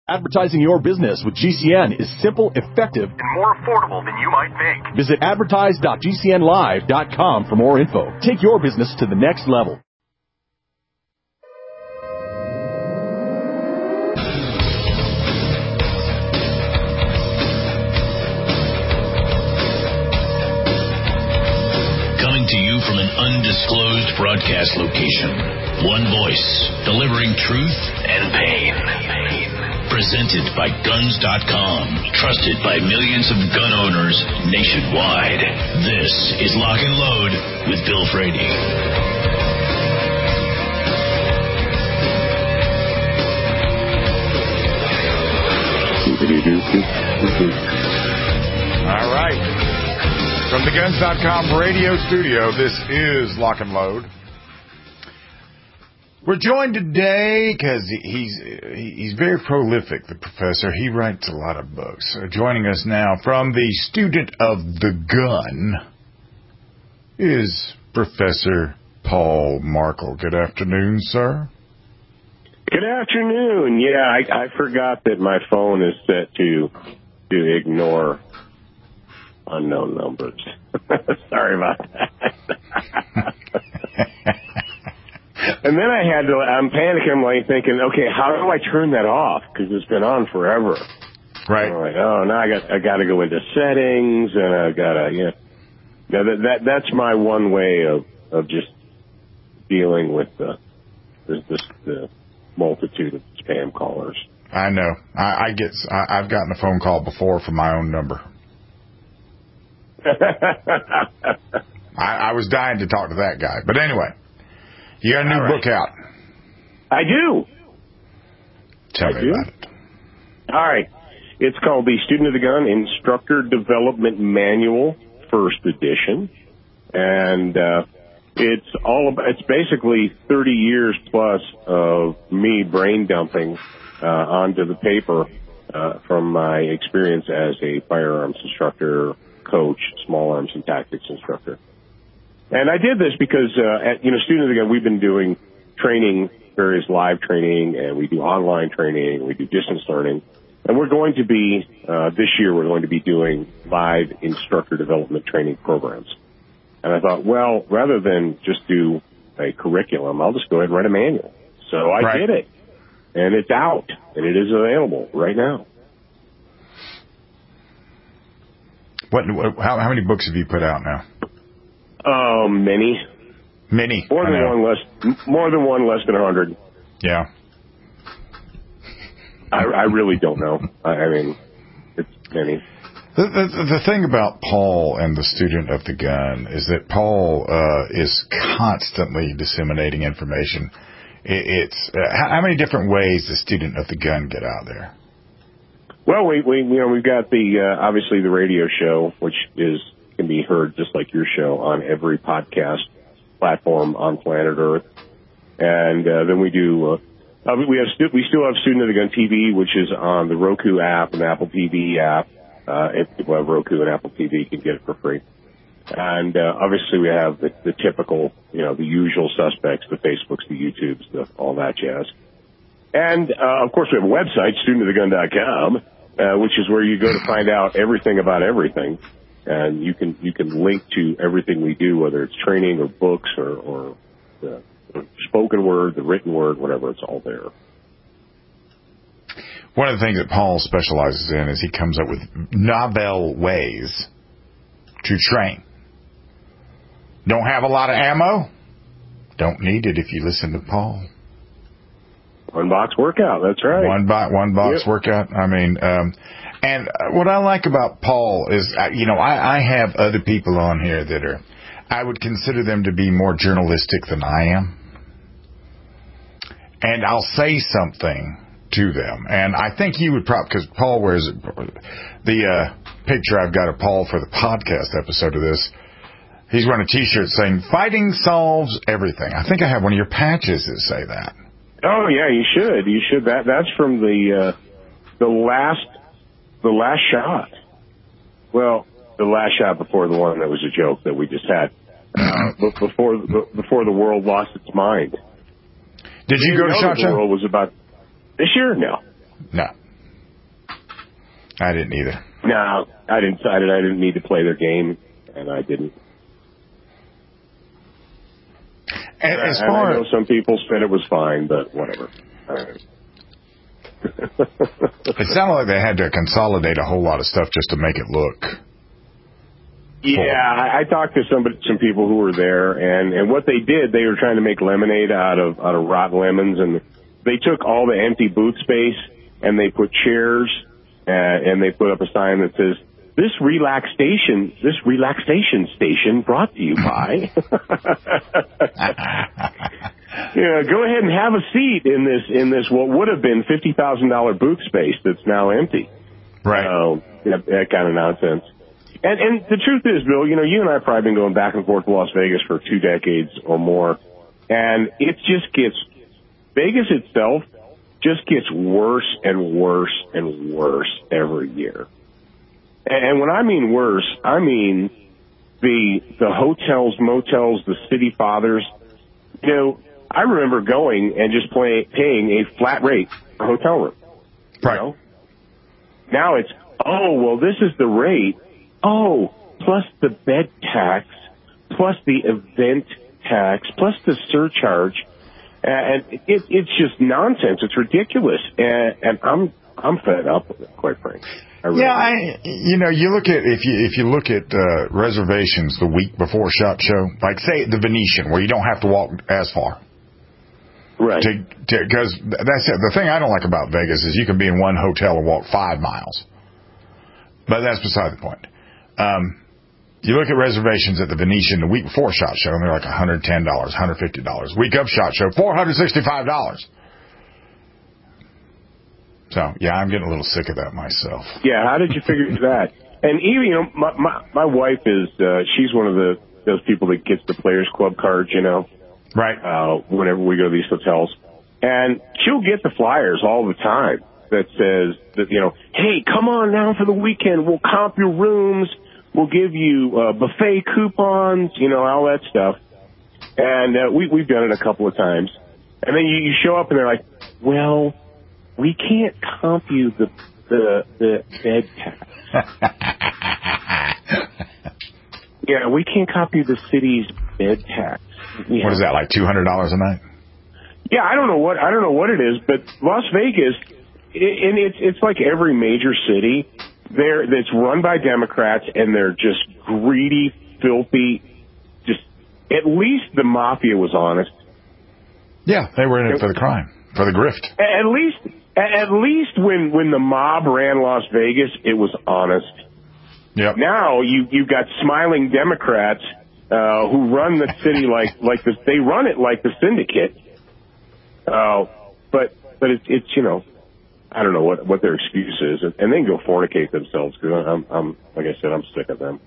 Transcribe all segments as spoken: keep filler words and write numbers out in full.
Advertising your business with G C N is simple, effective, and more affordable than you might think. Visit advertise dot g c n live dot com for more info. Take your business to the next level. Coming to you from an undisclosed broadcast location. One voice, delivering truth and pain. Presented by guns dot com. Trusted by millions of gun owners nationwide. This is Lock and Load with Bill Frady. All right. From the guns dot com radio studio, this is Lock and Load. We're joined today because he's he's very prolific, the professor. He writes a lot of books. So joining us now from the student of the gun is Professor Paul Markel. Good afternoon, sir. Good afternoon. Yeah, I, I forgot that my phone is set to to ignore unknown numbers. Sorry about that. And then I had to, I'm panicking, I'm like thinking, okay, how do I turn that off? Because it's been on forever. Right. And I'm like, oh, now I got, I got to go into settings, and I got to, yeah. Now that, that, that's my one way of, of just dealing with the, this, this, the multitude of spam callers. I know. I, I get, I, I've gotten a phone call before from my own number. I, I was dying to talk to that guy. But anyway. You got a new right. book out. I do. Tell I me do. about it. All right. It's called the Student of the Gun Instructor Development Manual, first edition. And uh, it's all about, it's basically thirty years plus of me brain dumping uh, onto the paper uh, from my experience as a firearms instructor, coach, small arms and tactics instructor. And I did this because, uh, at, you know, Student of the Gun, we've been doing training, various live training, and we do online training, we do distance learning. And we're going to be, uh, this year, we're going to be doing live instructor development training programs. And I thought, well, rather than just do a curriculum, I'll just go ahead and write a manual. So I right. did it. And it's out, and it is available right now. What? How, how many books have you put out now? Um, many. Many. More than one less, more than one less than a hundred. Yeah. I, I really don't know. I, I mean, it's many. The, the, the thing about Paul and the Student of the Gun is that Paul uh, is constantly disseminating information. It, it's uh, how, how many different ways the Student of the Gun get out there? Well, we, we you know we've got the uh, obviously the radio show, which is. Can be heard just like your show on every podcast platform on planet Earth, and uh, then we do. Uh, uh, we have stu- we still have Student of the Gun T V, which is on the Roku app and the Apple T V app. Uh, if people have Roku and Apple T V, you can get it for free. And uh, obviously, we have the, the typical, you know, the usual suspects: the Facebooks, the YouTubes, the, all that jazz. And uh, of course, we have a website, student of the gun dot com, uh, which is where you go to find out everything about everything. And you can you can link to everything we do, whether it's training or books or, or the spoken word, the written word, whatever. It's all there. One of the things that Paul specializes in is he comes up with novel ways to train. Don't have a lot of ammo? Don't need it if you listen to Paul. One box workout, that's right. One, bo- one box yep. workout. I mean, um, and what I like about Paul is, you know, I, I have other people on here that are, I would consider them to be more journalistic than I am. And I'll say something to them. And I think he would probably, because Paul wears the uh, picture I've got of Paul for the podcast episode of this. He's wearing a T-shirt saying, "Fighting solves everything." I think I have one of your patches that say that. Oh yeah, you should. You should. That that's from the uh, the last the last shot. Well, the last shot before the one that was a joke that we just had. Uh, but before before the world lost its mind. Did you go to SHOT Show? The world was about this year? No. No. I didn't either. No, I decided I didn't need to play their game, and I didn't. And, as and far I know some people said it was fine, but whatever. It sounded like they had to consolidate a whole lot of stuff just to make it look. Yeah, I, I talked to some some people who were there, and, and what they did, they were trying to make lemonade out of out of rotten lemons, and they took all the empty booth space and they put chairs, uh, and they put up a sign that says, "This relaxation, this relaxation station brought to you by." Yeah, go ahead and have a seat in this in this what would have been fifty thousand dollar booth space that's now empty. Right. So that, that kind of nonsense. And, and the truth is, Bill, you know, you and I have probably been going back and forth to Las Vegas for two decades or more, and it just gets, Vegas itself just gets worse and worse and worse every year. And when I mean worse, I mean the the hotels, motels, the city fathers. You know, I remember going and just play, paying a flat rate for a hotel room. Right. You know? Now it's, oh, well, this is the rate. Oh, plus the bed tax, plus the event tax, plus the surcharge, and it, it's just nonsense. It's ridiculous, and, and I'm I'm fed up with it, quite frankly. I really yeah, I you know you look at if you if you look at uh, reservations the week before SHOT Show, like say at the Venetian, where you don't have to walk as far. Right. Because that's it. The thing I don't like about Vegas is you can be in one hotel and walk five miles, but that's beside the point. Um, you look at reservations at the Venetian the week before SHOT Show, and they're like one hundred ten dollars, one hundred fifty dollars. Week of SHOT Show, four hundred sixty-five dollars. So, yeah, I'm getting a little sick of that myself. Yeah, how did you figure that? And even, you know, my my, my wife is, uh, she's one of the those people that gets the Players Club cards, you know. Right. Uh, whenever we go to these hotels. And she'll get the flyers all the time that says that, you know, hey, come on down for the weekend. We'll comp your rooms. We'll give you uh, buffet coupons, you know, all that stuff. And uh, we, we've done it a couple of times. And then you, you show up and they're like, well, we can't comp you the the, the bed tax. Yeah, we can't comp you the city's bed tax. Yeah. What is that, like two hundred dollars a night? Yeah, I don't know what I don't know what it is, but Las Vegas, it, and it's it's like every major city. There, it's run by Democrats, and they're just greedy, filthy. Just at least the mafia was honest. Yeah, they were in it for the crime, for the grift. At least, at least when when the mob ran Las Vegas, it was honest. Yep. Now you you've got smiling Democrats uh, who run the city like like this. They run it like the syndicate. Uh, but but it's it's you know. I don't know what, what their excuse is, and, and they can go fornicate themselves, because I'm, I'm, like I said, I'm sick of them.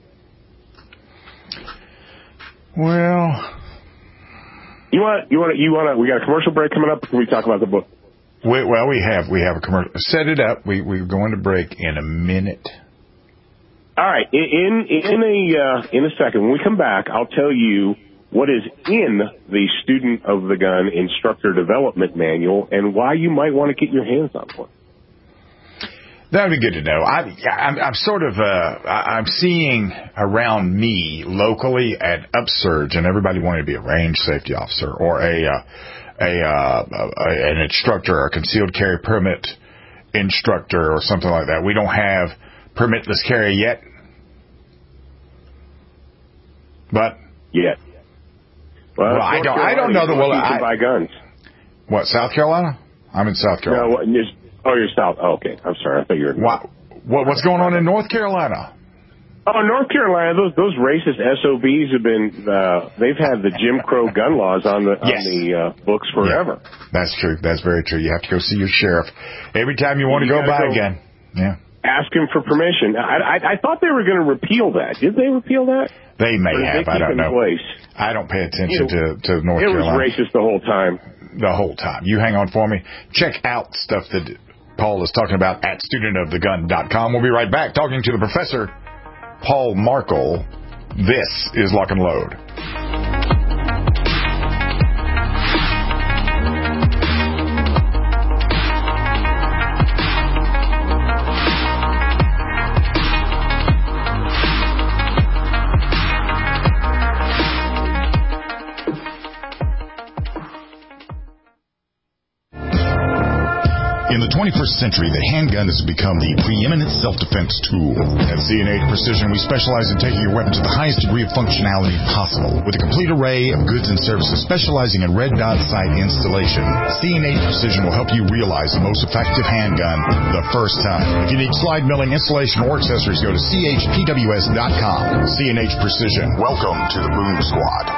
Well, you want, you want, you want. We got a commercial break coming up. Or can we talk about the book? We, well, we have, we have a commercial. Set it up. We, we're going to break in a minute. All right. In, in a, uh, in a second, when we come back, I'll tell you what is in the Student of the Gun Instructor Development Manual and why you might want to get your hands on one. That would be good to know. I, I'm, I'm sort of, uh, I'm seeing around me locally an upsurge, and everybody wanting to be a range safety officer or a, uh, a, uh, a, an instructor or a concealed carry permit instructor or something like that. We don't have permitless carry yet, but yet. Well, well I don't. I don't know that. Well, I buy guns. What, South Carolina? I'm in South Carolina. No, what, oh, you're South. Oh, okay, I'm sorry. I thought you were. In what, what? What's going on in North Carolina? Oh, North Carolina. Those those racist S O Bs have been. Uh, they've had the Jim Crow gun laws on the yes. on the uh, books forever. Yeah, that's true. That's very true. You have to go see your sheriff every time you want you to go by go again. Yeah. Ask him for permission. I, I, I thought they were going to repeal that. Did they repeal that? They may have. They I don't know. Place? I don't pay attention it, to, to North it Carolina. It was racist the whole time. The whole time. You hang on for me. Check out stuff that Paul is talking about at student of the gun dot com. We'll be right back talking to the Professor Paul Markel. This is Lock and Load. century, the handgun has become the preeminent self-defense tool. At C and H Precision, we specialize in taking your weapon to the highest degree of functionality possible. With a complete array of goods and services specializing in red dot sight installation, C and H Precision will help you realize the most effective handgun the first time. If you need slide milling, installation, or accessories, go to C H P W S dot com. C and H Precision. Welcome to the Boom Squad.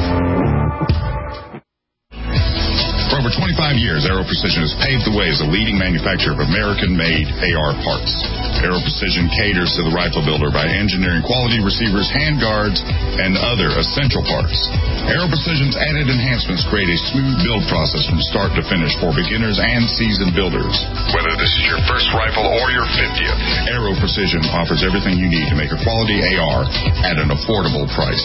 For over twenty-five years, Aero Precision has paved the way as a leading manufacturer of American-made A R parts. Aero Precision caters to the rifle builder by engineering quality receivers, handguards, and other essential parts. Aero Precision's added enhancements create a smooth build process from start to finish for beginners and seasoned builders. Whether this is your first rifle or your fiftieth, Aero Precision offers everything you need to make a quality A R at an affordable price.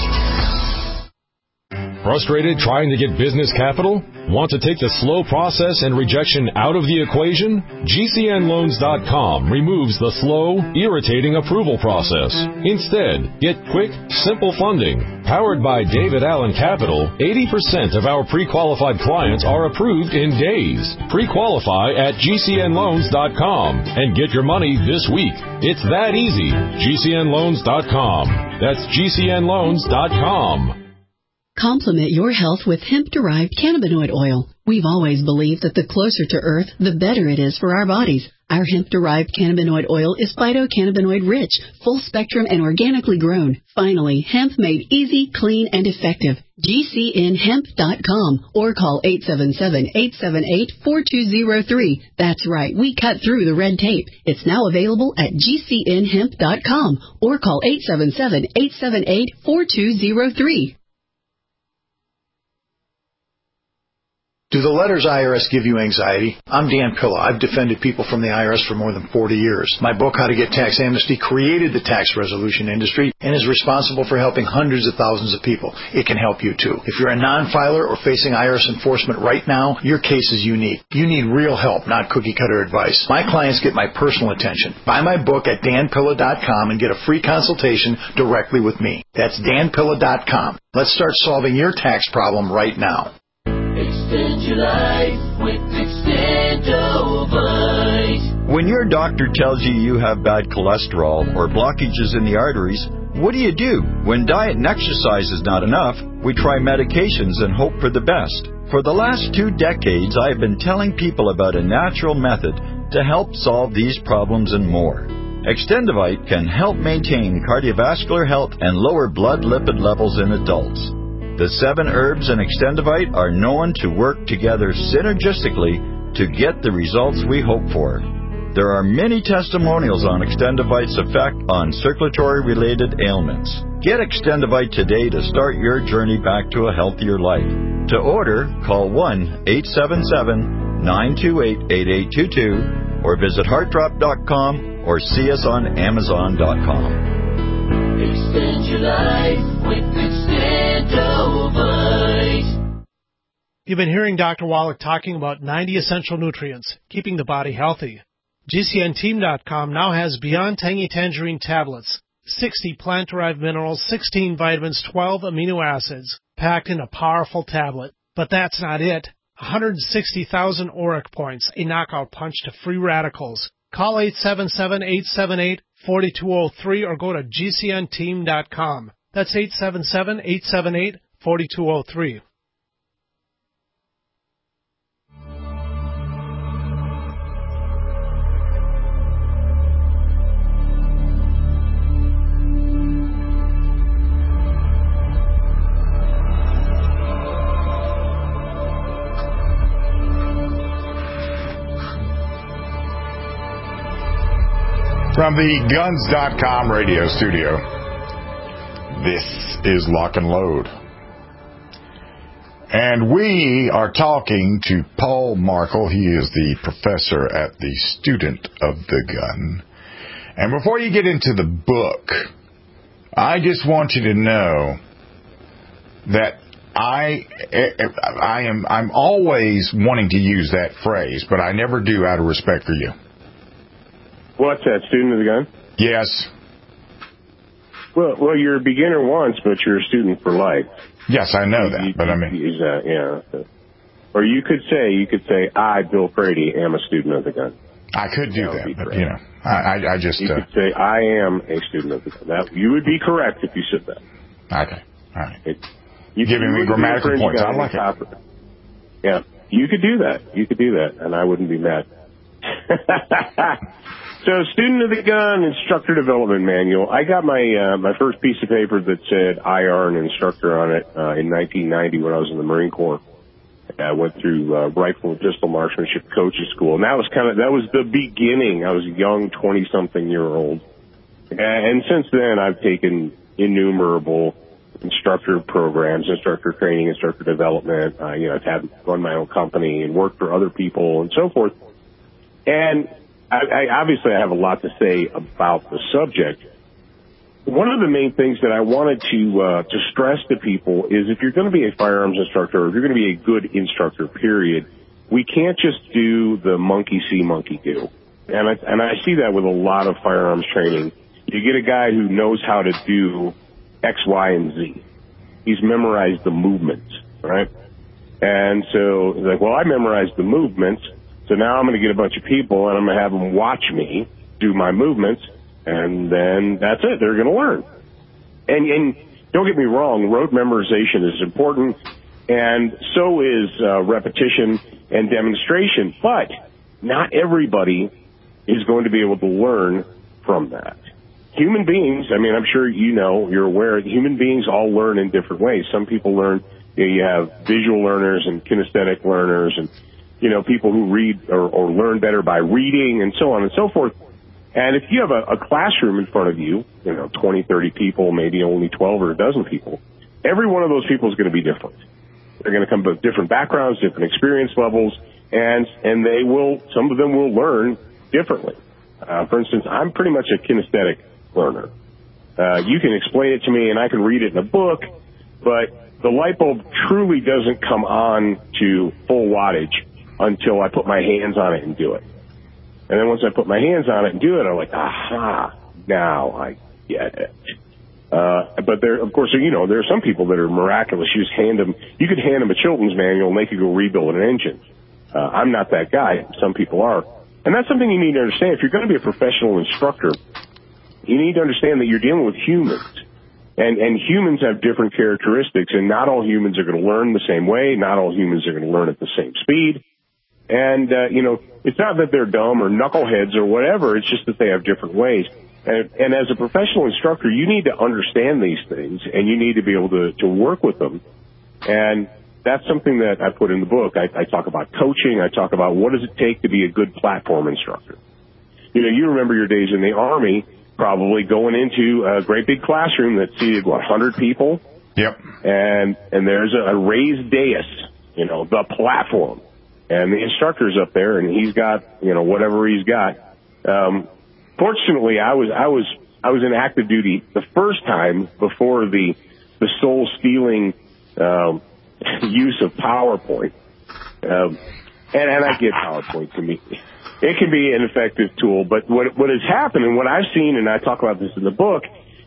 Frustrated trying to get business capital? Want to take the slow process and rejection out of the equation? G C N loans dot com removes the slow, irritating approval process. Instead, get quick, simple funding. Powered by David Allen Capital, eighty percent of our pre-qualified clients are approved in days. Pre-qualify at G C N loans dot com and get your money this week. It's that easy. G C N loans dot com. That's G C N loans dot com. Complement your health with hemp-derived cannabinoid oil. We've always believed that the closer to Earth, the better it is for our bodies. Our hemp-derived cannabinoid oil is phytocannabinoid-rich, full-spectrum, and organically grown. Finally, hemp made easy, clean, and effective. G C N hemp dot com or call eight seven seven, eight seven eight, four two zero three. That's right, we cut through the red tape. It's now available at G C N hemp dot com or call eight seven seven, eight seven eight, four two zero three. Do the letters I R S give you anxiety? I'm Dan Pilla. I've defended people from the I R S for more than forty years. My book, How to Get Tax Amnesty, created the tax resolution industry and is responsible for helping hundreds of thousands of people. It can help you, too. If you're a non-filer or facing I R S enforcement right now, your case is unique. You need real help, not cookie-cutter advice. My clients get my personal attention. Buy my book at Dan Pilla dot com and get a free consultation directly with me. That's Dan Pilla dot com. Let's start solving your tax problem right now. Extend your life with Extendovite. When your doctor tells you you have bad cholesterol or blockages in the arteries, what do you do? When diet and exercise is not enough, we try medications and hope for the best. For the last two decades, I have been telling people about a natural method to help solve these problems and more. Extendovite can help maintain cardiovascular health and lower blood lipid levels in adults. The seven herbs in Extendovite are known to work together synergistically to get the results we hope for. There are many testimonials on Extendovite's effect on circulatory-related ailments. Get Extendovite today to start your journey back to a healthier life. To order, call one eight seven seven, nine two eight, eight eight two two or visit heart drop dot com or see us on amazon dot com. Extend your life with Extendovite. You've been hearing Doctor Wallach talking about ninety essential nutrients, keeping the body healthy. G C N team dot com now has Beyond Tangy Tangerine tablets, sixty plant-derived minerals, sixteen vitamins, twelve amino acids, packed in a powerful tablet. But that's not it. one hundred sixty thousand auric points, a knockout punch to free radicals. Call eight seven seven, eight seven eight, four two zero three or go to G C N team dot com. That's eight seven seven, eight seven eight, four two zero three. From the guns dot com radio studio, this is Lock and Load. And we are talking to Paul Markel. He is the professor at the Student of the Gun. And before you get into the book, I just want you to know that I I am I'm always wanting to use that phrase, but I never do out of respect for you. What's that, Student of the Gun? Yes. Well, well, you're a beginner once, but you're a student for life. Yes, I know that, but I mean, uh, yeah. Or you could say, you could say, I, Bill Brady, am a student of the gun. I could do that, that but, you know, I, I, I just... You uh, could say, I am a student of the gun. That, you would be correct if you said that. Okay, all right. It, you Giving me grammatical points. I like it. Yeah, you could do that. You could do that, and I wouldn't be mad. So, Student of the Gun Instructor Development Manual. I got my uh, my first piece of paper that said I R and instructor on it uh, in nineteen ninety when I was in the Marine Corps. I went through uh, rifle and pistol marksmanship coaches school, and that was kind of that was the beginning. I was a young twenty-something year old, and since then I've taken innumerable instructor programs, instructor training, instructor development. Uh, you know, I've had run my own company and worked for other people and so forth. And I, I obviously I have a lot to say about the subject. One of the main things that I wanted to uh, to stress to people is if you're going to be a firearms instructor, or if you're going to be a good instructor, period, we can't just do the monkey see, monkey do. And I, and I see that with a lot of firearms training. You get a guy who knows how to do X, Y, and Z. He's memorized the movements, right? And so he's like, well, I memorized the movements, so now I'm going to get a bunch of people and I'm going to have them watch me do my movements, and then that's it. They're going to learn. And, and don't get me wrong, rote memorization is important, and so is uh, repetition and demonstration, but not everybody is going to be able to learn from that. Human beings, I mean, I'm sure you know, you're aware, human beings all learn in different ways. Some people learn, you know, you have visual learners and kinesthetic learners and, you know, people who read or, or learn better by reading and so on and so forth. And if you have a, a classroom in front of you, you know, twenty, thirty people, maybe only twelve or a dozen people, every one of those people is going to be different. They're going to come with different backgrounds, different experience levels, and, and they will, some of them will learn differently. Uh, for instance, I'm pretty much a kinesthetic learner. Uh, you can explain it to me and I can read it in a book, but the light bulb truly doesn't come on to full wattage until I put my hands on it and do it. And then once I put my hands on it and do it, I'm like, aha, now I get it. Uh, but there, of course, you know, there are some people that are miraculous. You just hand them, you could hand them a children's manual and they could go rebuild an engine. Uh, I'm not that guy. Some people are. And that's something you need to understand. If you're going to be a professional instructor, you need to understand that you're dealing with humans. And, and humans have different characteristics, and not all humans are going to learn the same way. Not all humans are going to learn at the same speed. And, uh, you know, it's not that they're dumb or knuckleheads or whatever. It's just that they have different ways. And, and as a professional instructor, you need to understand these things, and you need to be able to, to work with them. And that's something that I put in the book. I, I talk about coaching. I talk about what does it take to be a good platform instructor. You know, you remember your days in the Army, probably going into a great big classroom that seated, what, one hundred people? Yep. And and there's a, a raised dais, you know, the platform. And the instructor's up there, and he's got, you know, whatever he's got. Um, fortunately, I was I was I was in active duty the first time before the the soul stealing um, use of PowerPoint. Um, and, and I get PowerPoint to me. It can be an effective tool, but what what has happened and what I've seen, and I talk about this in the book,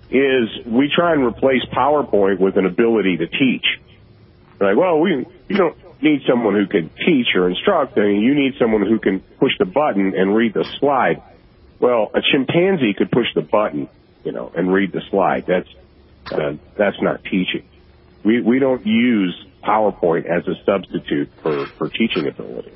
is we try and replace PowerPoint with an ability to teach. Like, well, we you don't need someone who can teach or instruct. I mean, you need someone who can push the button and read the slide. Well, a chimpanzee could push the button, you know, and read the slide. That's uh, that's not teaching. We we don't use PowerPoint as a substitute for for teaching ability.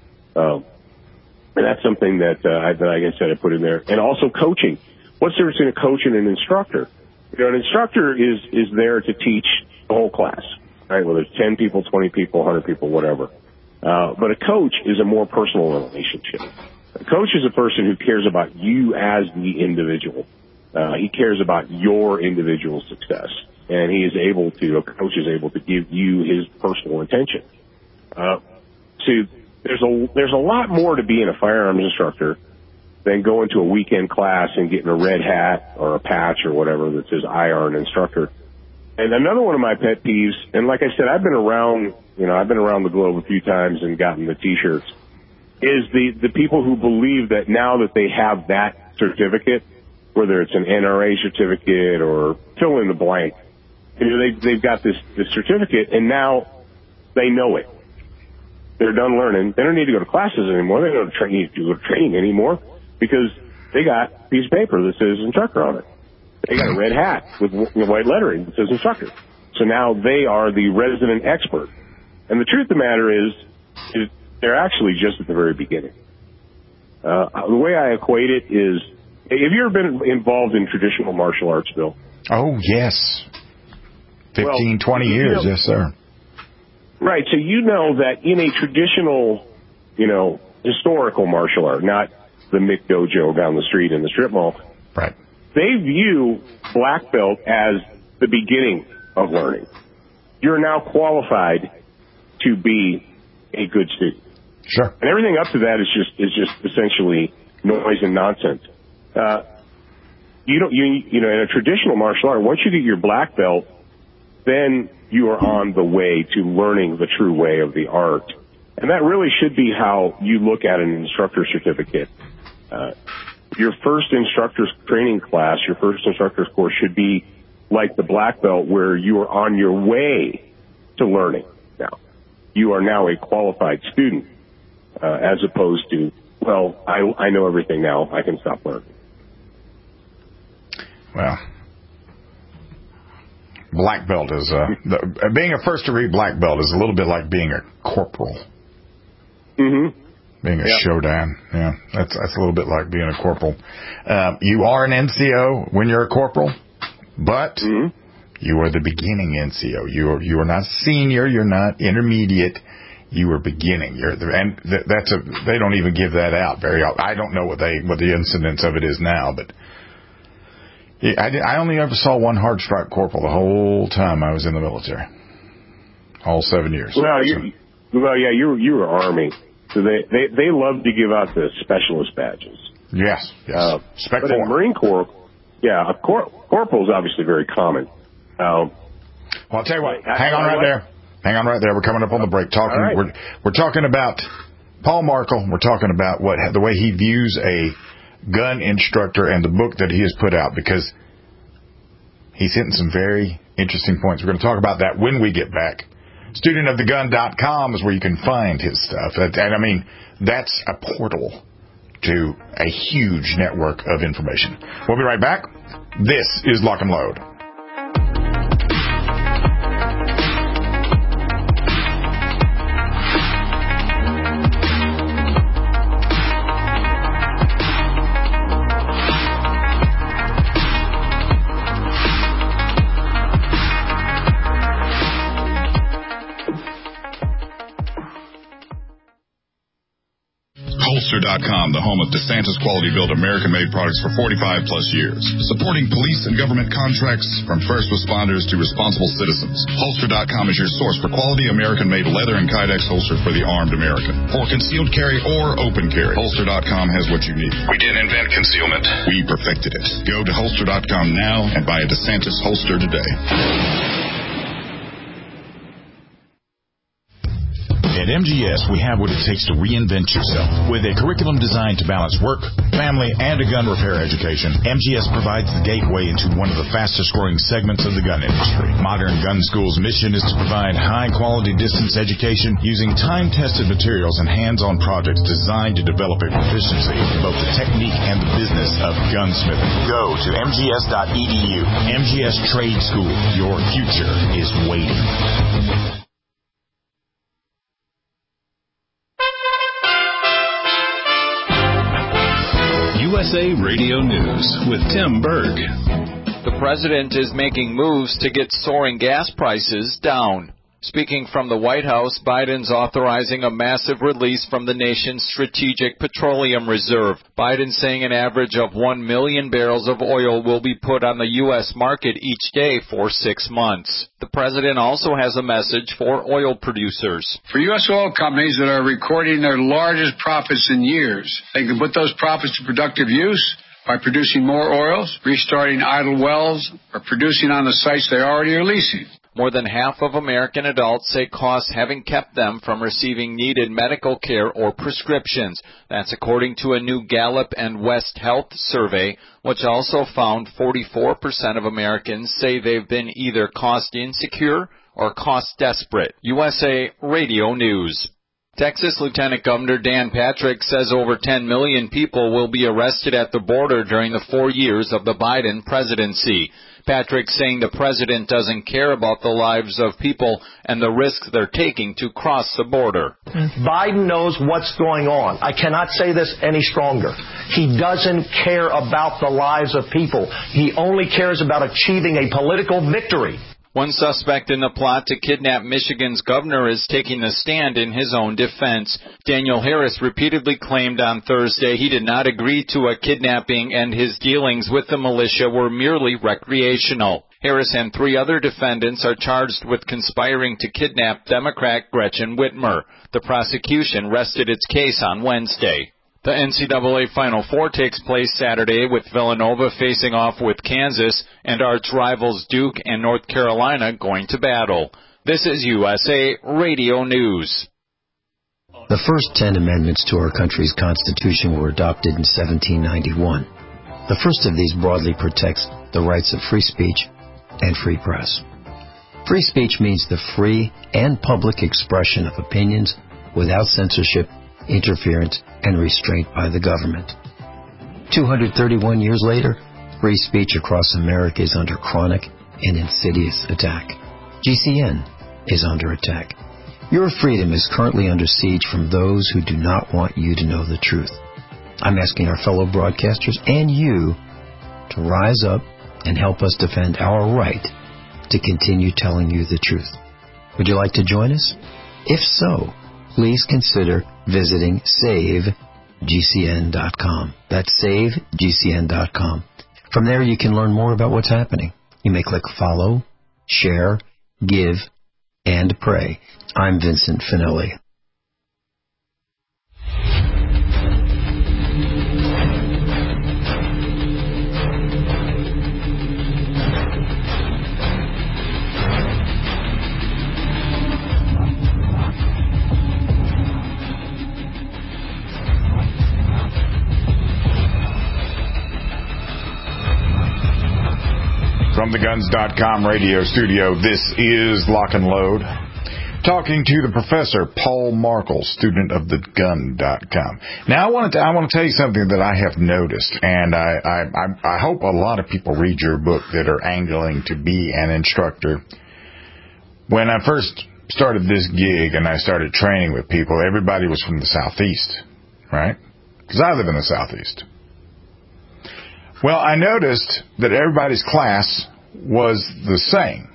Um, And that's something that, uh, I, that, like I said, I put in there. And also coaching. What's the difference between a coach and an instructor? You know, an instructor is, is there to teach the whole class, right? Whether it's ten people, twenty people, one hundred people, whatever. Uh, but a coach is a more personal relationship. A coach is a person who cares about you as the individual. Uh, he cares about your individual success. And he is able to, a coach is able to give you his personal attention. Uh, so, There's a there's a lot more to being a firearms instructor than going to a weekend class and getting a red hat or a patch or whatever that says I R an instructor. And another one of my pet peeves, and like I said, I've been around, you know, I've been around the globe a few times and gotten the T-shirts, is the the people who believe that now that they have that certificate, whether it's an N R A certificate or fill in the blank, you know, they they've got this this certificate and now they know it. they're done learning, they don't need to go to classes anymore. They don't tra- need to go to training anymore because they got a piece of paper that says instructor on it. They got a red hat with white lettering that says instructor. So now they are the resident expert. And the truth of the matter is, is they're actually just at the very beginning. Uh, the way I equate it is, have you ever been involved in traditional martial arts, Bill? Oh, yes. fifteen, well, twenty years, know, yes, sir. Right, so you know that in a traditional, you know, historical martial art, not the Mick Dojo down the street in the strip mall, right? They view black belt as the beginning of learning. You're now qualified to be a good student. Sure. And everything up to that is just is just essentially noise and nonsense. Uh, you don't you you know in a traditional martial art, once you get your black belt, then you are on the way to learning the true way of the art. And that really should be how you look at an instructor certificate. Uh, your first instructor's training class, your first instructor's course should be like the black belt, where you are on your way to learning now. You are now a qualified student, uh, as opposed to, well, I, I know everything now, I can stop learning. Well, black belt is, uh, the, being a first degree black belt is a little bit like being a corporal. Mm-hmm. Being a yep. showdown, yeah, that's that's a little bit like being a corporal. Uh, you are an N C O when you're a corporal, but mm-hmm. you are the beginning N C O. You are you are not senior. You're not intermediate. You are beginning. You're the, and th- that's a. They don't even give that out very often. I don't know what they what the incidence of it is now, but yeah, I did, I only ever saw one hard strike corporal the whole time I was in the military, all seven years. Well, you so. well, yeah, you you were Army. So they, they, they love to give out the specialist badges. Yes, yes. Uh, Spec but four. in Marine Corps, yeah, a cor- corporal is obviously very common. Um, well, I'll tell you what. Hang on right there. Hang on right there. We're coming up on the break. Talking. Right. We're we're talking about Paul Markel. We're talking about what the way he views a gun instructor and the book that he has put out, because he's hitting some very interesting points. We're going to talk about that when we get back. student of the gun dot com is where you can find his stuff. And, I mean, that's a portal to a huge network of information. We'll be right back. This is Lock and Load. Holster dot com, the home of DeSantis quality-built American-made products for forty-five plus years. Supporting police and government contracts from first responders to responsible citizens. Holster dot com is your source for quality American-made leather and Kydex holsters for the armed American. For concealed carry or open carry, Holster dot com has what you need. We didn't invent concealment. We perfected it. Go to Holster dot com now and buy a DeSantis holster today. At M G S, we have what it takes to reinvent yourself. With a curriculum designed to balance work, family, and a gun repair education, M G S provides the gateway into one of the fastest-growing segments of the gun industry. Modern Gun School's mission is to provide high-quality distance education using time-tested materials and hands-on projects designed to develop a proficiency in both the technique and the business of gunsmithing. Go to M G S dot E D U. M G S Trade School. Your future is waiting. U S A Radio News with Tim Berg. The president is making moves to get soaring gas prices down. Speaking from the White House, Biden's authorizing a massive release from the nation's strategic petroleum reserve. Biden saying an average of one million barrels of oil will be put on the U S market each day for six months. The president also has a message for oil producers. For U S oil companies that are recording their largest profits in years, they can put those profits to productive use by producing more oils, restarting idle wells, or producing on the sites they already are leasing. More than half of American adults say costs haven't kept them from receiving needed medical care or prescriptions. That's according to a new Gallup and West Health survey, which also found forty-four percent of Americans say they've been either cost insecure or cost desperate. U S A Radio News. Texas Lieutenant Governor Dan Patrick says over ten million people will be arrested at the border during the four years of the Biden presidency. Patrick saying the president doesn't care about the lives of people and the risks they're taking to cross the border. Biden knows what's going on. I cannot say this any stronger. He doesn't care about the lives of people. He only cares about achieving a political victory. One suspect in the plot to kidnap Michigan's governor is taking a stand in his own defense. Daniel Harris repeatedly claimed on Thursday he did not agree to a kidnapping and his dealings with the militia were merely recreational. Harris and three other defendants are charged with conspiring to kidnap Democrat Gretchen Whitmer. The prosecution rested its case on Wednesday. The N C double A Final Four takes place Saturday with Villanova facing off with Kansas and arch rivals Duke and North Carolina going to battle. This is U S A Radio News. The first ten amendments to our country's Constitution were adopted in seventeen ninety-one. The first of these broadly protects the rights of free speech and free press. Free speech means the free and public expression of opinions without censorship, interference, and restraint by the government. two hundred thirty-one years later, free speech across America is under chronic and insidious attack. G C N is under attack. Your freedom is currently under siege from those who do not want you to know the truth. I'm asking our fellow broadcasters and you to rise up and help us defend our right to continue telling you the truth. Would you like to join us? If so, please consider visiting save G C N dot com. That's save G C N dot com. From there, you can learn more about what's happening. You may click follow, share, give, and pray. I'm Vincent Finelli. From the guns dot com radio studio, this is Lock and Load. Talking to the professor, Paul Markel, student of the gun dot com. Now, I want to I want to tell you something that I have noticed, and I, I, I hope a lot of people read your book that are angling to be an instructor. When I first started this gig and I started training with people, everybody was from the Southeast, right? Because I live in the Southeast. Well, I noticed that everybody's class was the same.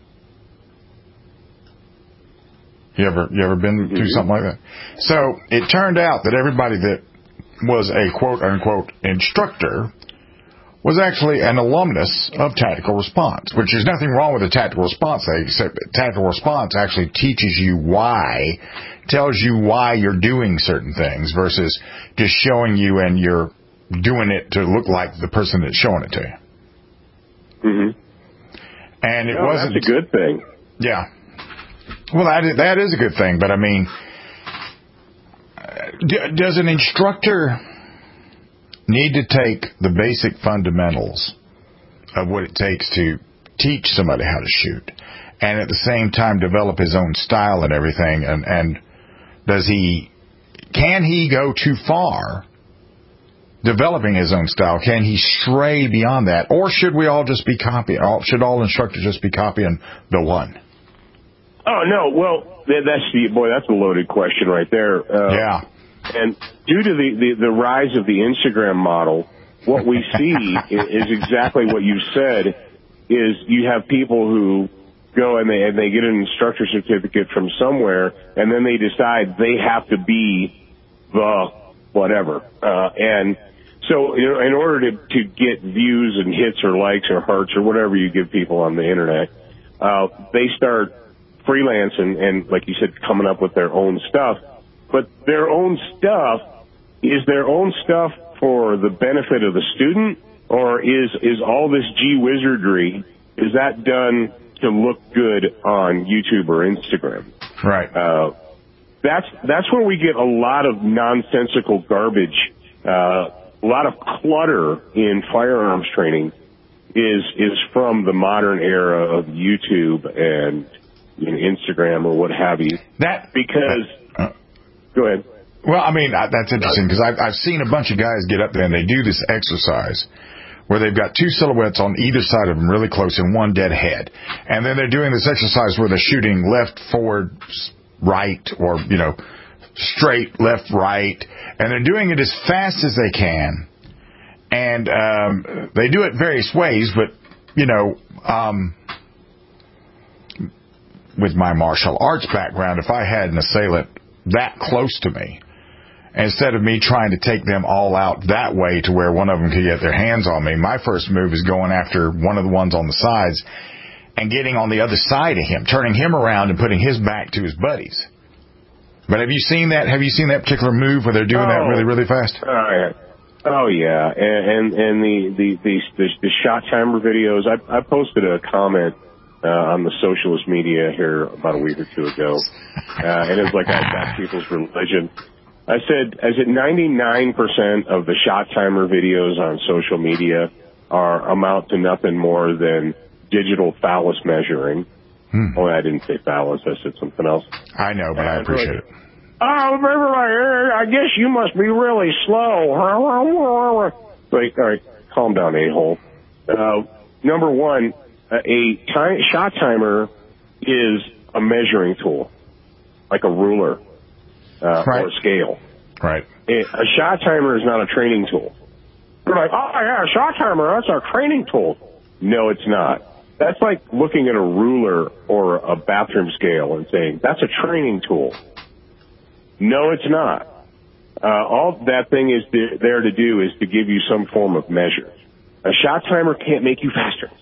You ever you ever been through something like that? So it turned out that everybody that was a quote-unquote instructor was actually an alumnus of Tactical Response, which is nothing wrong with a Tactical Response thing, except that Tactical Response actually teaches you why, tells you why you're doing certain things versus just showing you and you're doing it to look like the person that's showing it to you. Mm-hmm. And it no, wasn't... That's a good thing. Yeah. Well, that is, that is a good thing, but I mean, d- does an instructor need to take the basic fundamentals of what it takes to teach somebody how to shoot and at the same time develop his own style and everything? And, and does he, can he go too far developing his own style? Can he stray beyond that? Or should we all just be copying? Should all instructors just be copying the one? Oh, no. Well, that's the, boy, that's a loaded question right there. Uh, yeah. And due to the, the, the rise of the Instagram model, what we see is exactly what you said, is you have people who go and they, and they get an instructor certificate from somewhere, and then they decide they have to be the whatever. Uh, and so you know, in order to, to get views and hits or likes or hearts or whatever you give people on the internet, uh, they start freelancing and, like you said, coming up with their own stuff. But their own stuff is their own stuff for the benefit of the student, or is is all this gee wizardry, is that done to look good on YouTube or Instagram? Right. Uh, that's that's where we get a lot of nonsensical garbage, uh, a lot of clutter in firearms training is is from the modern era of YouTube and you know, Instagram or what have you. That because uh, Go ahead. Well, I mean, that's interesting because I've, I've seen a bunch of guys get up there and they do this exercise where they've got two silhouettes on either side of them really close and one dead head. And then they're doing this exercise where they're shooting left, forward, right, or, you know, straight, left, right. And they're doing it as fast as they can. And um, they do it various ways, but, you know, um, with my martial arts background, if I had an assailant that close to me, instead of me trying to take them all out that way to where one of them could get their hands on me, my first move is going after one of the ones on the sides and getting on the other side of him, turning him around and putting his back to his buddies. But have you seen that? Have you seen that particular move where they're doing oh, that really, really fast? Oh, yeah. Oh, yeah. And, and, and the, the, the, the, the shot timer videos, I, I posted a comment uh, on the socialist media here about a week or two ago. Uh, and it's like I attack people's religion. I said, I said ninety-nine percent of the shot timer videos on social media are amount to nothing more than digital phallus measuring. Hmm. Oh, I didn't say phallus. I said something else. I know, but and I appreciate like, it. Oh, remember, I guess you must be really slow. Like, all right, calm down, a-hole. Uh, number one, a time, shot timer is a measuring tool, like a ruler. Uh, right. Or a scale. Right. It, a shot timer is not a training tool. They're like, oh, yeah, a shot timer, that's our training tool. No, it's not. That's like looking at a ruler or a bathroom scale and saying, that's a training tool. No, it's not. Uh, all that thing is th- there to do is to give you some form of measure. A shot timer can't make you faster.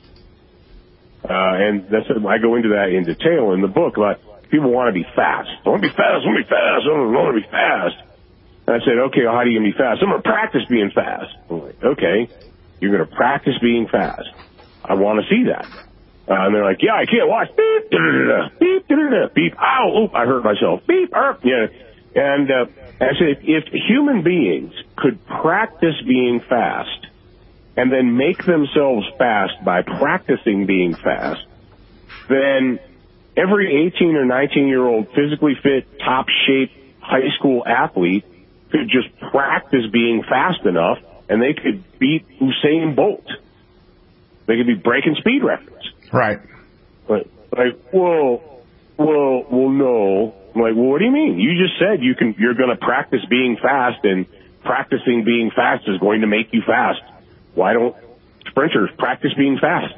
Uh, and that's, I go into that in detail in the book about people want to be fast. I want to be fast, I want to be fast, I want to be fast. And I said, okay, well, how do you going to be fast? I'm going to practice being fast. I'm like, okay, you're going to practice being fast. I want to see that. Uh, and they're like, yeah, I can't watch. Beep, da-da-da-da, beep, da-da-da-da, beep, ow, oop, I hurt myself. Beep, erp, yeah. And uh, I said, if, if human beings could practice being fast and then make themselves fast by practicing being fast, then every eighteen or nineteen-year-old physically fit, top-shape high school athlete could just practice being fast enough, and they could beat Usain Bolt. They could be breaking speed records. Right. Like, like well, well, well, no. I'm like, well, what do you mean? You just said you can. You're going to practice being fast, and practicing being fast is going to make you fast. Why don't sprinters practice being fast?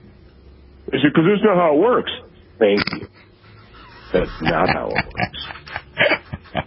I said, because that's not how it works. Thank you. That's not how it works.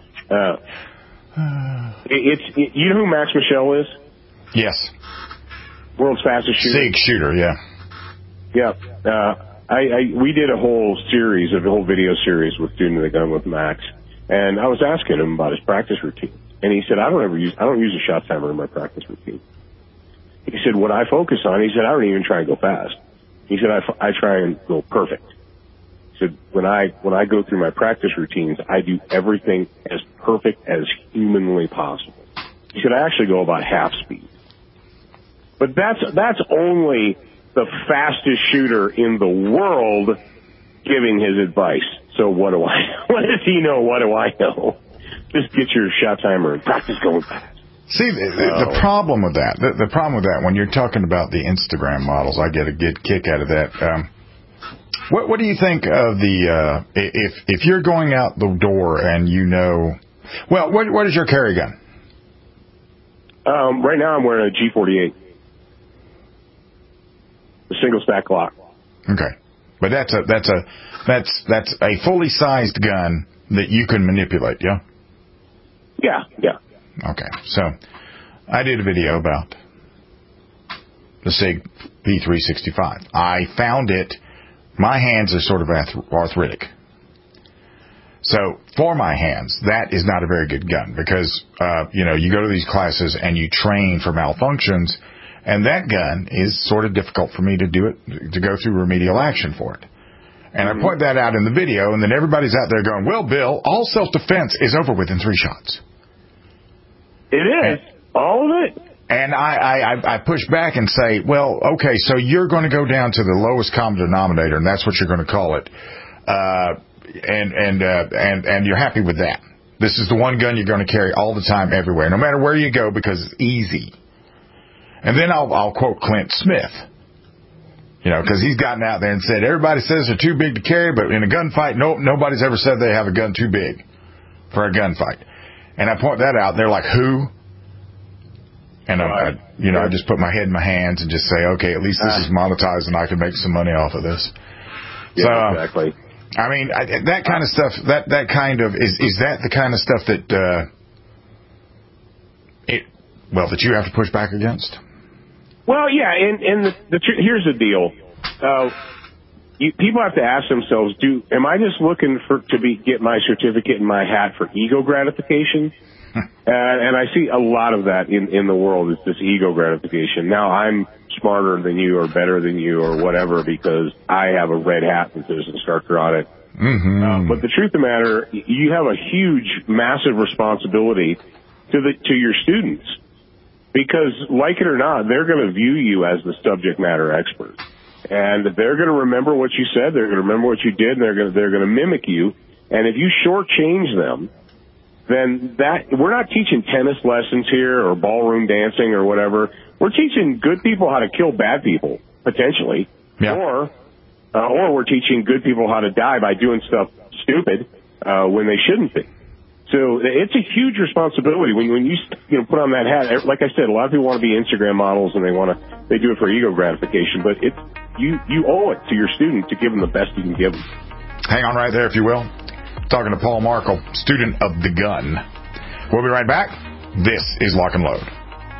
Uh, it, it's it, you know who Max Michel is? Yes. World's fastest shooter. Sig shooter, yeah. Yeah. Uh, I, I we did a whole series, a whole video series with Student of the Gun with Max, and I was asking him about his practice routine, and he said, "I don't ever use I don't use a shot timer in my practice routine." He said, "What I focus on," he said, "I don't even try and go fast." He said, "I, I try and go perfect." He said, "When I when I go through my practice routines, I do everything as perfect as humanly possible." He said, "I actually go about half speed." But that's that's only the fastest shooter in the world giving his advice. So what do I, what does he know? What do I know? Just get your shot timer and practice going fast. See, the, the, the problem with that, the, the problem with that, when you're talking about the Instagram models, I get a good kick out of that. Um, what, what do you think of the, uh, if, if you're going out the door and you know, well, what, what is your carry gun? Um, right now I'm wearing a G forty-eight. A single stack Glock. Okay, but that's a that's a that's that's a fully sized gun that you can manipulate, yeah. Yeah, yeah. Okay, so I did a video about the Sig P three sixty-five. I found it. My hands are sort of arthritic, so for my hands, that is not a very good gun because uh, you know you go to these classes and you train for malfunctions. And that gun is sort of difficult for me to do it, to go through remedial action for it. And mm-hmm. I point that out in the video, and then everybody's out there going, well, Bill, all self-defense is over within three shots. It is. And, all of it. And I, I, I push back and say, well, okay, so you're going to go down to the lowest common denominator, and that's what you're going to call it. Uh, and, and, uh, and, and you're happy with that. This is the one gun you're going to carry all the time, everywhere, no matter where you go, because it's easy. And then I'll, I'll quote Clint Smith, you know, because he's gotten out there and said, everybody says they're too big to carry, but in a gunfight, no, nobody's ever said they have a gun too big for a gunfight. And I point that out, and they're like, who? And, I, I, you know, I just put my head in my hands and just say, okay, at least this is monetized and I can make some money off of this. Yeah, so, exactly. I mean, I, that kind of stuff, that, that kind of, is, is that the kind of stuff that, uh, it, well, that you have to push back against? Well, yeah, and, and the, the tr- here's the deal. Uh, you, people have to ask themselves, do, am I just looking for, to be, get my certificate in my hat for ego gratification? uh, and I see a lot of that in, in the world, is this ego gratification. Now I'm smarter than you or better than you or whatever because I have a red hat and there's an instructor on it. Mm-hmm. Uh, but the truth of the matter, you have a huge, massive responsibility to the, to your students. Because, like it or not, they're going to view you as the subject matter expert. And they're going to remember what you said, they're going to remember what you did, and they're going to, they're going to mimic you. And if you shortchange them, then that, we're not teaching tennis lessons here or ballroom dancing or whatever. We're teaching good people how to kill bad people, potentially. Yeah. Or, uh, or we're teaching good people how to die by doing stuff stupid, uh, when they shouldn't be. So it's a huge responsibility when, when you, you know, put on that hat. Like I said, a lot of people want to be Instagram models and they want to, they do it for ego gratification, but it's, you, you owe it to your student to give them the best you can give them. Hang on right there, if you will. Talking to Paul Markel, student of the gun. We'll be right back. This is Lock and Load.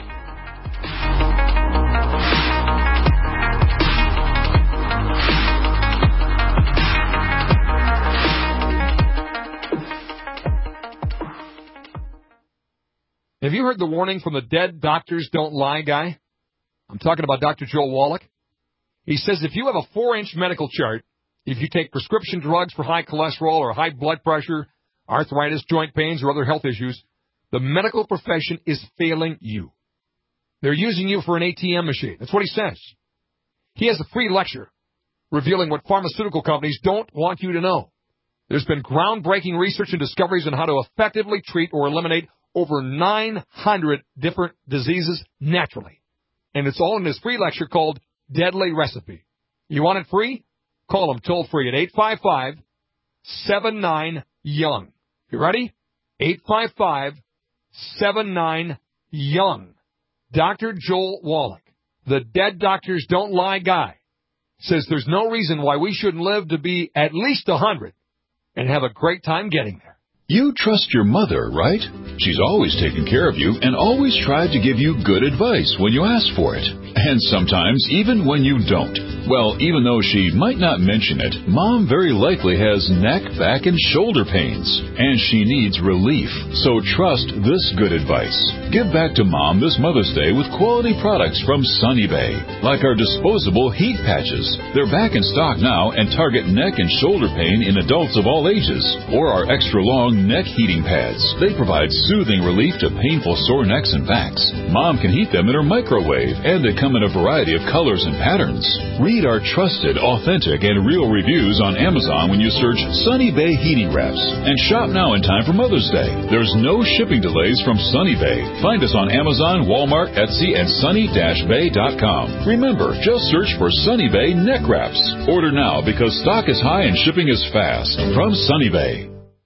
Have you heard the warning from the dead doctors don't lie guy? I'm talking about Doctor Joel Wallach. He says if you have a four-inch medical chart, if you take prescription drugs for high cholesterol or high blood pressure, arthritis, joint pains, or other health issues, the medical profession is failing you. They're using you for an A T M machine. That's what he says. He has a free lecture revealing what pharmaceutical companies don't want you to know. There's been groundbreaking research and discoveries on how to effectively treat or eliminate over nine hundred different diseases naturally. And it's all in this free lecture called Deadly Recipe. You want it free? Call them toll free at eight five five, seven nine, young. You ready? eight five five, seven nine, young. Doctor Joel Wallach, the dead doctors don't lie guy, says there's no reason why we shouldn't live to be at least one hundred and have a great time getting there. You trust your mother, right? She's always taken care of you and always tried to give you good advice when you ask for it. And sometimes even when you don't. Well, even though she might not mention it, Mom very likely has neck, back, and shoulder pains. And she needs relief. So trust this good advice. Give back to Mom this Mother's Day with quality products from Sunny Bay. Like our disposable heat patches. They're back in stock now and target neck and shoulder pain in adults of all ages. Or our extra long neck heating pads. They provide soothing relief to painful sore necks and backs. Mom can heat them in her microwave, and they come in a variety of colors and patterns. Read our trusted, authentic, and real reviews on Amazon when you search Sunny Bay Heating Wraps. And shop now in time for Mother's Day. There's no shipping delays from Sunny Bay. Find us on Amazon, Walmart, Etsy, and sunny dash bay dot com. Remember, just search for Sunny Bay Neck Wraps. Order now because stock is high and shipping is fast. From Sunny Bay.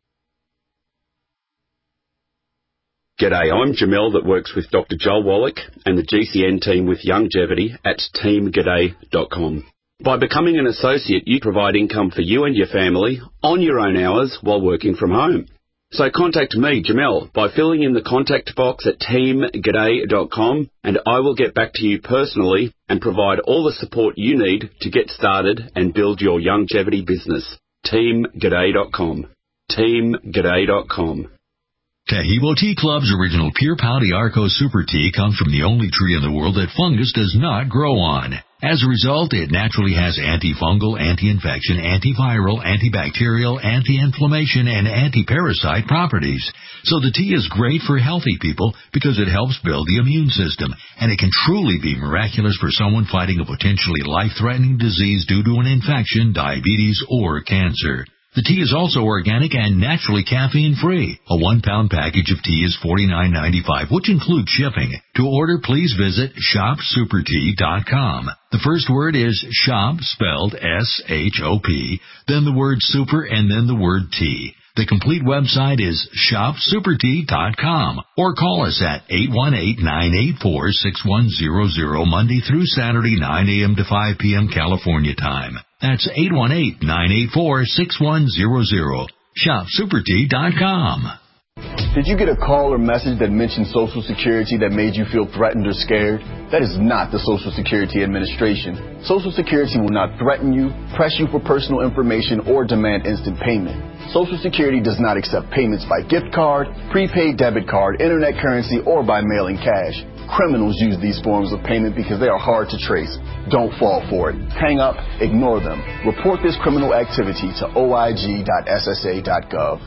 G'day, I'm Jamel that works with Doctor Joel Wallach and the G C N team with Longevity at team g'day dot com. By becoming an associate, you provide income for you and your family on your own hours while working from home. So contact me, Jamel, by filling in the contact box at team g'day dot com and I will get back to you personally and provide all the support you need to get started and build your longevity business. team g'day dot com. team g'day dot com. Tahibo Tea Club's original Pure Pouty Arco Super Tea comes from the only tree in the world that fungus does not grow on. As a result, it naturally has antifungal, anti-infection, antiviral, antibacterial, anti-inflammation, and anti-parasite properties. So the tea is great for healthy people because it helps build the immune system, and it can truly be miraculous for someone fighting a potentially life-threatening disease due to an infection, diabetes, or cancer. The tea is also organic and naturally caffeine-free. A one-pound package of tea is forty-nine ninety-five, which includes shipping. To order, please visit shop super tea dot com. The first word is shop, spelled S H O P, then the word super, and then the word tea. The complete website is shop super tea dot com, or call us at eight one eight, nine eight four, six one zero zero Monday through Saturday, nine a.m. to five p.m. California time. That's eight one eight, nine eight four, six one zero zero. shop super tea dot com. Did you get a call or message that mentioned Social Security that made you feel threatened or scared? That is not the Social Security Administration. Social Security will not threaten you, press you for personal information, or demand instant payment. Social Security does not accept payments by gift card, prepaid debit card, internet currency, or by mailing cash. Criminals use these forms of payment because they are hard to trace. Don't fall for it. Hang up, ignore them. Report this criminal activity to O I G dot S S A dot gov.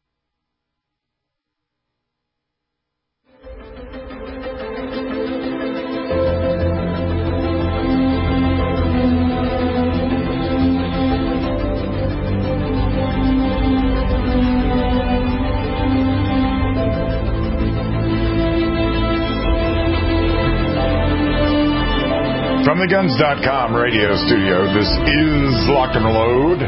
From the guns dot com radio studio, this is Lock and Reload.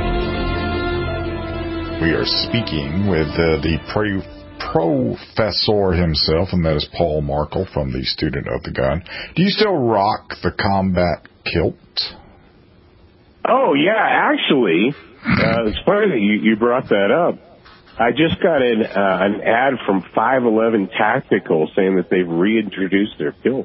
We are speaking with uh, the pro- professor himself, and that is Paul Markel from the Student of the Gun. Do you still rock the combat kilt? Oh, yeah, actually, uh, it's funny that you, you brought that up. I just got an, uh, an ad from five eleven Tactical saying that they've reintroduced their kilt.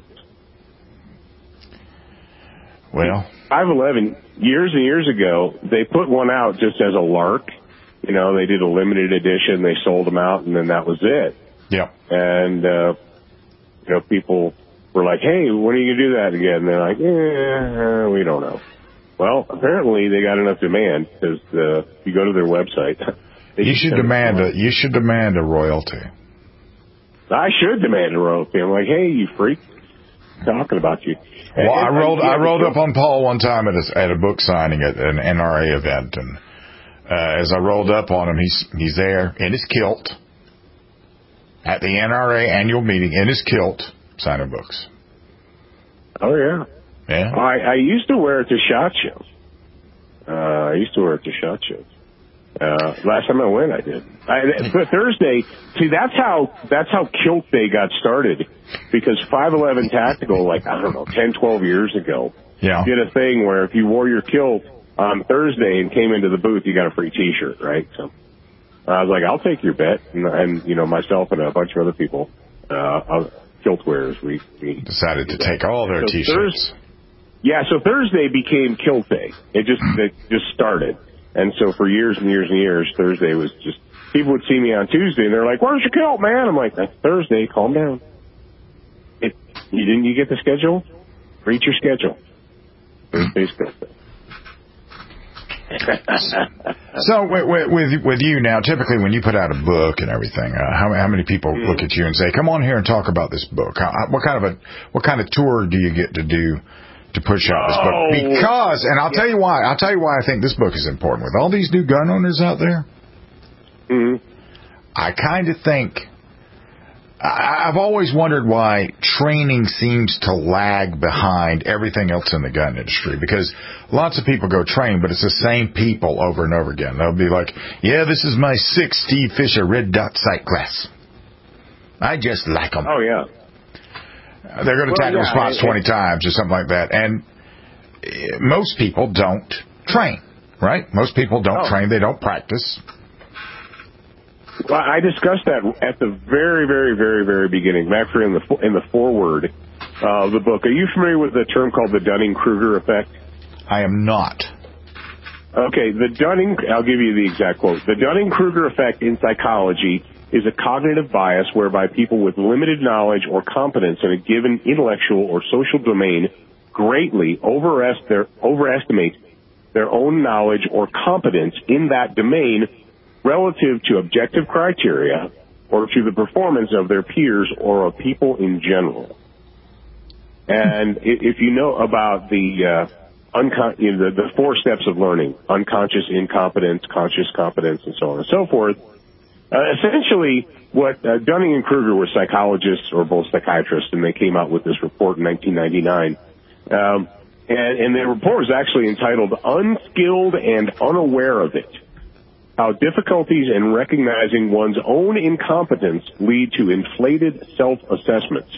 Well, five eleven, years and years ago, they put one out just as a lark. You know, they did a limited edition, they sold them out, and then that was it. Yeah. And, uh, you know, people were like, hey, when are you going to do that again? And they're like, eh, we don't know. Well, apparently they got enough demand, because uh, if you go to their website... You should demand a, you should demand a royalty. I should demand a royalty. I'm like, hey, you freak. Talking about you. Well, I rolled I rolled up on Paul one time at a, at a book signing at an N R A event, and uh, as I rolled up on him, he's he's there in his kilt at the N R A annual meeting in his kilt signing books. Oh yeah, yeah. I, I used to wear it to SHOT Shows. Uh, I used to wear it to SHOT Shows. Uh, last time I went, I did. I, but Thursday, see, that's how, that's how Kilt Day got started. Because five eleven Tactical, like, I don't know, ten, twelve years ago, yeah. did a thing where if you wore your kilt on Thursday and came into the booth, you got a free t-shirt, right? So I was like, I'll take your bet. And, and you know, myself and a bunch of other people, uh, kilt wearers, we, we decided to take all their so t-shirts. Thursday, yeah, so Thursday became Kilt Day. It just, it just started. And so for years and years and years, Thursday was just, people would see me on Tuesday and they're like, where's your kilt, man? I'm like, that's Thursday, calm down. It, you didn't you get the schedule? Read your schedule. Thursday's kilt day. So with, with with you now, typically when you put out a book and everything, uh, how how many people mm-hmm. look at you and say, come on here and talk about this book? How, what kind of a, what kind of tour do you get to do to push out this book? Oh, because, and I'll yeah. tell you why, I'll tell you why I think this book is important. With all these new gun owners out there, mm-hmm. I kind of think, I, I've always wondered why training seems to lag behind everything else in the gun industry. Because lots of people go train, but it's the same people over and over again. They'll be like, yeah, this is my six Steve Fisher red dot sight glass. I just like them. Oh, yeah. They're going to well, tackle yeah, spots it, twenty times or something like that. And most people don't train, right? Most people don't oh. train. They don't practice. Well, I discussed that at the very, very, very, very beginning, actually in the in the foreword of the book. Are you familiar with the term called the Dunning-Kruger effect? I am not. Okay, the Dunning, I'll give you the exact quote. The Dunning-Kruger effect in psychology is a cognitive bias whereby people with limited knowledge or competence in a given intellectual or social domain greatly overest their, overestimate their own knowledge or competence in that domain relative to objective criteria or to the performance of their peers or of people in general. And if you know about the uh, uncon- you know, the, the four steps of learning: unconscious incompetence, conscious competence, and so on and so forth. Uh, essentially, what uh, Dunning and Kruger were psychologists, or both psychiatrists, and they came out with this report in nineteen ninety-nine. Um, and, and the report was actually entitled "Unskilled and Unaware of It: How Difficulties in Recognizing One's Own Incompetence Lead to Inflated Self-Assessments."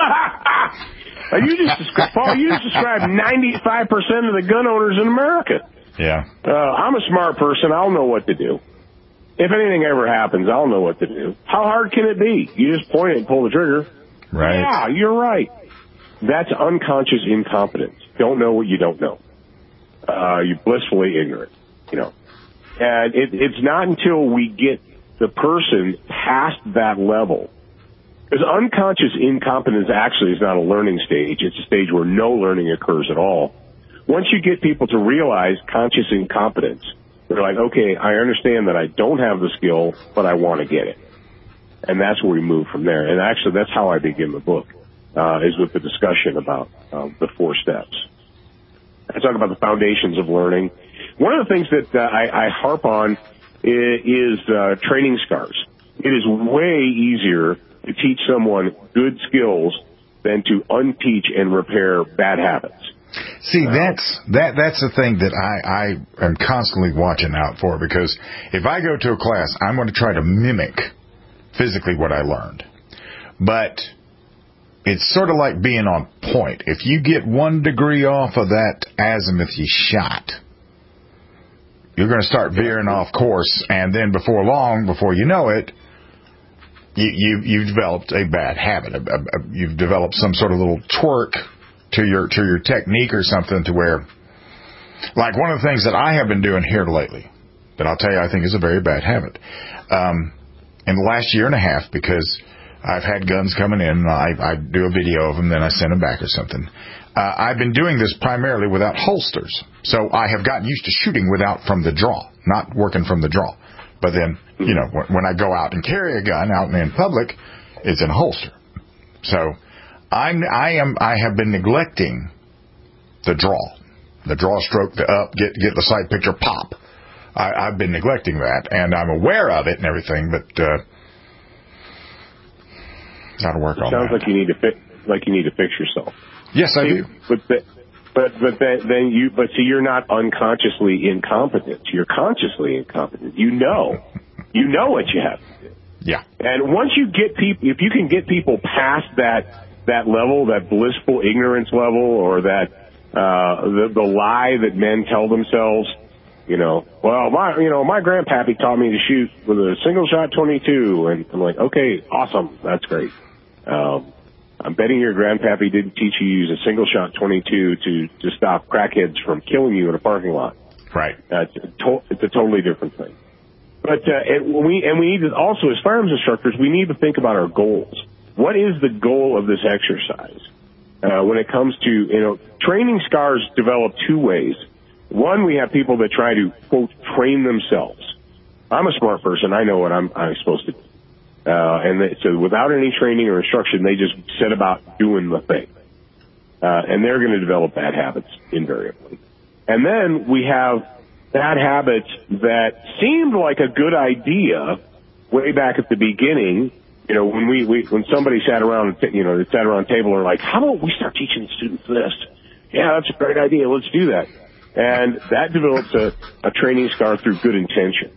you just described, Paul, you just described ninety-five percent of the gun owners in America. Yeah. Uh, I'm a smart person. I'll know what to do. If anything ever happens, I'll know what to do. How hard can it be? You just point it and pull the trigger. Right. Yeah, you're right. That's unconscious incompetence. Don't know what you don't know. Uh, you're blissfully ignorant, you know. And it, it's not until we get the person past that level, because unconscious incompetence actually is not a learning stage. It's a stage where no learning occurs at all. Once you get people to realize conscious incompetence, they're like, okay, I understand that I don't have the skill, but I want to get it. And that's where we move from there. And actually, that's how I begin the book, uh, is with the discussion about uh, the four steps. I talk about the foundations of learning. One of the things that uh, I, I harp on is, is uh, training scars. It is way easier to teach someone good skills than to unteach and repair bad habits. See, that's that that's the thing that I, I am constantly watching out for, because if I go to a class, I'm going to try to mimic physically what I learned. But it's sort of like being on point. If you get one degree off of that azimuth you shot, you're going to start veering off course, and then before long, before you know it, you, you, you've developed a bad habit. A, a, a, you've developed some sort of little twerk to your to your technique or something, to where, like one of the things that I have been doing here lately, that I'll tell you I think is a very bad habit, um, in the last year and a half, because I've had guns coming in, and I, I do a video of them, then I send them back or something. Uh, I've been doing this primarily without holsters, so I have gotten used to shooting without from the draw, not working from the draw. But then, you know, when, when I go out and carry a gun out in public, it's in a holster. So I'm, I am, I have been neglecting the draw, the draw stroke, the up, get, get the sight picture, pop. I, I've been neglecting that, and I'm aware of it and everything, but, uh, gotta work it on sounds that. like you need to fi- like you need to fix yourself. Yes, I see, do. But, the, but, but then, then you, but see, you're not unconsciously incompetent. You're consciously incompetent. You know, you know what you have to do. Yeah. And once you get people, if you can get people past that, that level, that blissful ignorance level, or that, uh, the, the lie that men tell themselves, you know, well, my, you know, my grandpappy taught me to shoot with a single shot twenty-two, and I'm like, okay, awesome, that's great. Um, I'm betting your grandpappy didn't teach you to use a single shot twenty-two to, to stop crackheads from killing you in a parking lot. Right. Uh, it's, a to- it's a totally different thing. But, uh, and we, and we need to also, as firearms instructors, we need to think about our goals. What is the goal of this exercise? Uh, when it comes to, you know, training scars develop two ways. One, we have people that try to, quote, train themselves. I'm a smart person. I know what I'm, I'm supposed to do. Uh, and they, so without any training or instruction, they just set about doing the thing. Uh, and they're going to develop bad habits invariably. And then we have bad habits that seemed like a good idea way back at the beginning. You know, when we, we when somebody sat around, you know, they sat around a table and were like, how about we start teaching students this? Yeah, that's a great idea. Let's do that. And that develops a, a training scar through good intentions.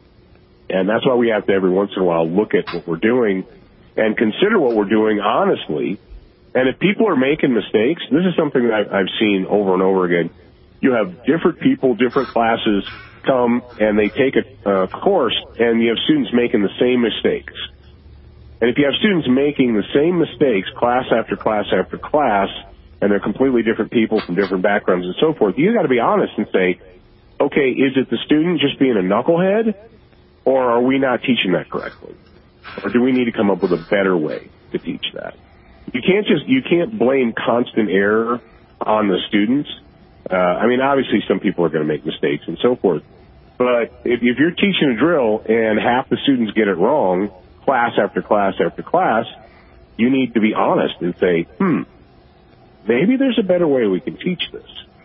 And that's why we have to every once in a while look at what we're doing and consider what we're doing honestly. And if people are making mistakes, this is something that I've, I've seen over and over again. You have different people, different classes come and they take a uh, course, and you have students making the same mistakes. And if you have students making the same mistakes class after class after class, and they're completely different people from different backgrounds and so forth, you got to be honest and say, okay, is it the student just being a knucklehead, or are we not teaching that correctly? Or do we need to come up with a better way to teach that? You can't just, you can't blame constant error on the students. Uh, I mean, obviously some people are going to make mistakes and so forth. But if, if you're teaching a drill and half the students get it wrong, class after class after class, you need to be honest and say, hmm, maybe there's a better way we can teach this.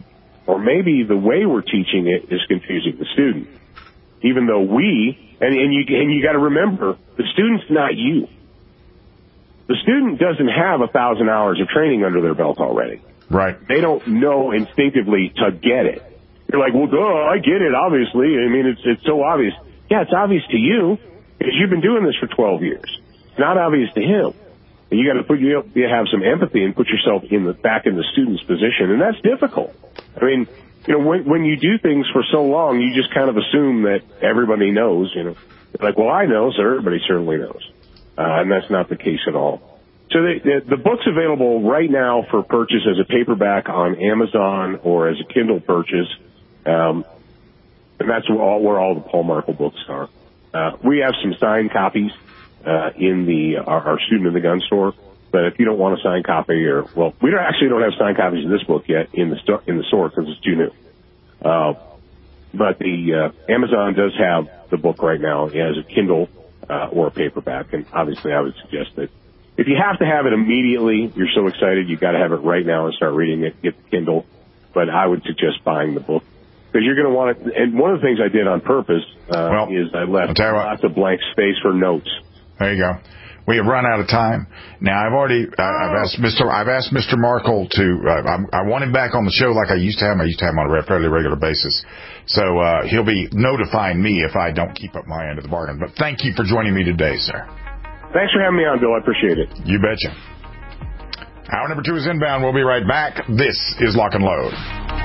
Or maybe the way we're teaching it is confusing the student. Even though we, and, and you, and you got to remember, the student's not you. The student doesn't have a thousand hours of training under their belt already. Right. They don't know instinctively to get it. You're like, well, duh, I get it, obviously. I mean, it's, it's so obvious. Yeah, it's obvious to you because you've been doing this for twelve years. It's not obvious to him. And you got to put, you have some empathy and put yourself in the, back in the student's position. And that's difficult. I mean, you know, when, when you do things for so long, you just kind of assume that everybody knows, you know. You're like, well, I know, so everybody certainly knows. Uh, and that's not the case at all. So the, the, the book's available right now for purchase as a paperback on Amazon or as a Kindle purchase. Um, and that's where all, where all the Paul Markel books are. Uh, we have some signed copies, uh, in the, our, our Student of the Gun store. But if you don't want a signed copy or, well, we don't actually don't have signed copies of this book yet in the store, in the store because it's too new. Uh, but the, uh, Amazon does have the book right now as a Kindle, uh, or a paperback. And obviously I would suggest that if you have to have it immediately, you're so excited, you've got to have it right now and start reading it, get the Kindle. But I would suggest buying the book. Because you're going to want it. And one of the things I did on purpose, uh, well, is I left lots of blank space for notes. There you go. We have run out of time. Now I've already, uh, I've asked Mister I've asked Mister Markel to, uh, I, I want him back on the show like I used to have him. I used to have him on a fairly regular basis. So, uh, he'll be notifying me if I don't keep up my end of the bargain. But thank you for joining me today, sir. Thanks for having me on, Bill. I appreciate it. You betcha. Hour number two is inbound. We'll be right back. This is Lock and Load.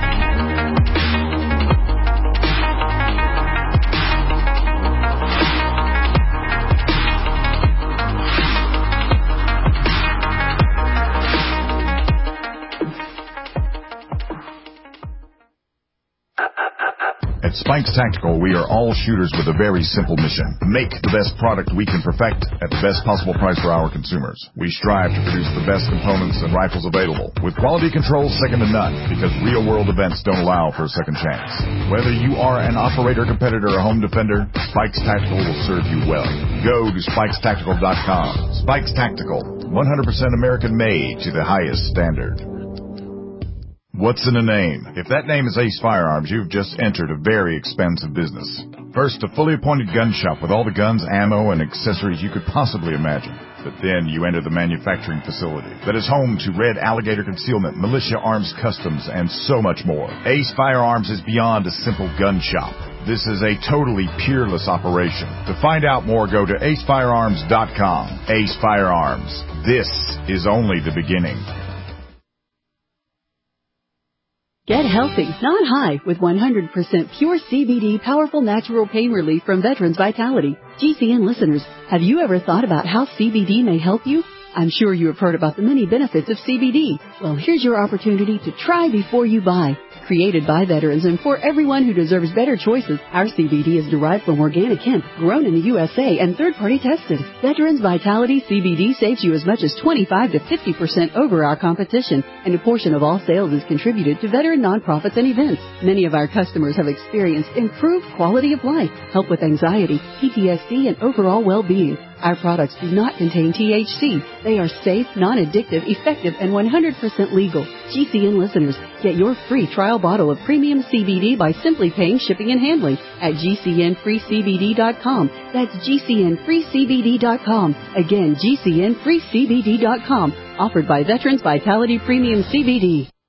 At Spikes Tactical, we are all shooters with a very simple mission. Make the best product we can perfect at the best possible price for our consumers. We strive to produce the best components and rifles available, with quality control second to none, because real-world events don't allow for a second chance. Whether you are an operator, competitor, or home defender, Spikes Tactical will serve you well. Go to spikes tactical dot com. Spikes Tactical, one hundred percent American-made to the highest standard. What's in a name? If that name is Ace Firearms, you've just entered a very expensive business. First, a fully appointed gun shop with all the guns, ammo, and accessories you could possibly imagine. But then you enter the manufacturing facility that is home to Red Alligator Concealment, Militia Arms Customs, and so much more. Ace Firearms is beyond a simple gun shop. This is a totally peerless operation. To find out more, go to ace firearms dot com. Ace Firearms. This is only the beginning. Get healthy, not high, with one hundred percent pure C B D powerful natural pain relief from Veterans Vitality. G C N listeners, have you ever thought about how C B D may help you? I'm sure you have heard about the many benefits of C B D. Well, here's your opportunity to try before you buy. Created by veterans and for everyone who deserves better choices, our C B D is derived from organic hemp, grown in the U S A, and third-party tested. Veterans Vitality C B D saves you as much as twenty-five to fifty percent over our competition, and a portion of all sales is contributed to veteran nonprofits and events. Many of our customers have experienced improved quality of life, help with anxiety, P T S D, and overall well-being. Our products do not contain T H C. They are safe, non-addictive, effective, and one hundred percent legal. G C N listeners, get your free trial bottle of premium C B D by simply paying shipping and handling at G C N free C B D dot com. That's G C N free C B D dot com. Again, G C N free C B D dot com. Offered by Veterans Vitality Premium C B D.